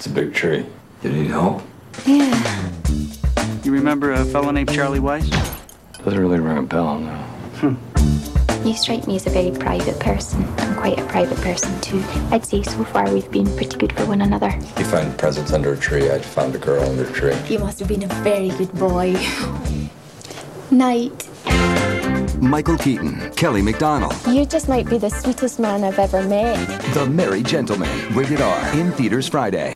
It's a big tree. You need help? Yeah. You remember a fellow named Charlie Weiss? Doesn't really ring a bell, no. You strike me as a very private person. I'm quite a private person too. I'd say so far we've been pretty good for one another. You find presents under a tree. I found a girl under a tree. You must have been a very good boy. Night. Michael Keaton, Kelly MacDonald. You just might be the sweetest man I've ever met. The Merry Gentleman. Rated R. In theaters Friday.